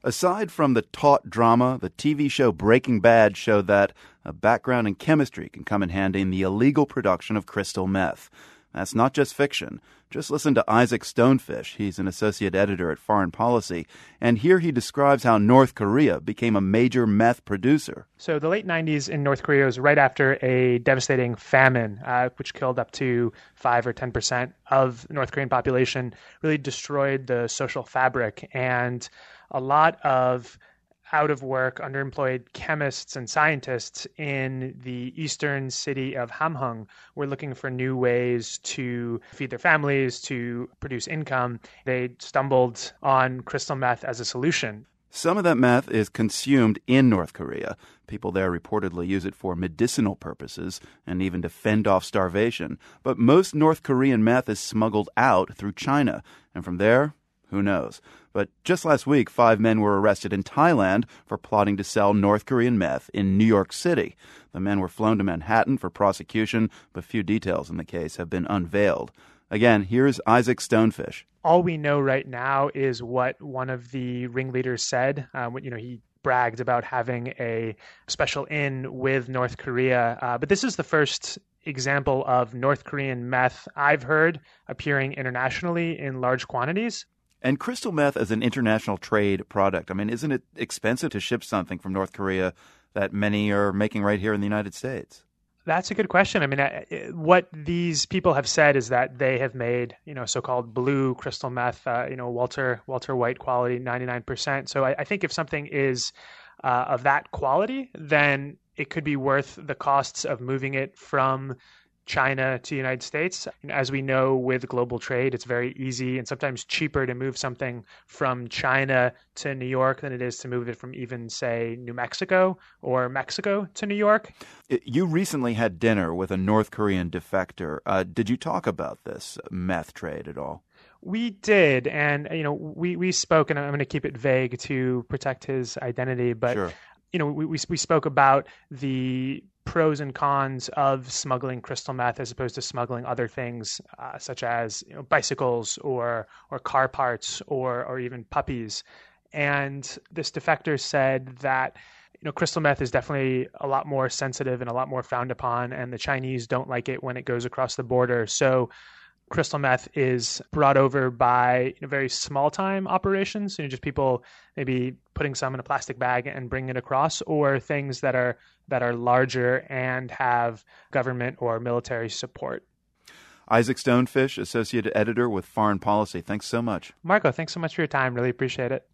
Aside from the taut drama, the TV show Breaking Bad showed that a background in chemistry can come in handy in the illegal production of crystal meth. That's not just fiction. Just listen to Isaac Stonefish. He's an associate editor at Foreign Policy. And here he describes how North Korea became a major meth producer. So the late 90s in North Korea was right after a devastating famine, which killed up to 5 or 10% of the North Korean population, really destroyed the social fabric. And a lot of out-of-work, underemployed chemists and scientists in the eastern city of Hamhung were looking for new ways to feed their families, to produce income. They stumbled on crystal meth as a solution. Some of that meth is consumed in North Korea. People there reportedly use it for medicinal purposes and even to fend off starvation. But most North Korean meth is smuggled out through China. And from there, who knows? But just last week, 5 men were arrested in Thailand for plotting to sell North Korean meth in New York City. The men were flown to Manhattan for prosecution, but few details in the case have been unveiled. Again, here's Isaac Stonefish. All we know right now is what one of the ringleaders said. He bragged about having a special in with North Korea. But this is the first example of North Korean meth I've heard appearing internationally in large quantities. And crystal meth as an international trade product, I mean, isn't it expensive to ship something from North Korea that many are making right here in the United States? That's a good question. I mean, what these people have said is that they have made, so-called blue crystal meth, Walter White quality, 99%. So I think if something is of that quality, then it could be worth the costs of moving it from China to the United States. As we know, with global trade, it's very easy and sometimes cheaper to move something from China to New York than it is to move it from even, say, New Mexico or Mexico to New York. You recently had dinner with a North Korean defector. Did you talk about this meth trade at all? We did. And, we spoke, and I'm going to keep it vague to protect his identity, but, Sure. We spoke about the pros and cons of smuggling crystal meth as opposed to smuggling other things, such as bicycles or car parts or even puppies. And this defector said that crystal meth is definitely a lot more sensitive and a lot more frowned upon, and the Chinese don't like it when it goes across the border. So crystal meth is brought over by very small-time operations, just people maybe putting some in a plastic bag and bringing it across, or things that are larger and have government or military support. Isaac Stonefish, associate editor with Foreign Policy. Thanks so much. Marco, thanks so much for your time. Really appreciate it.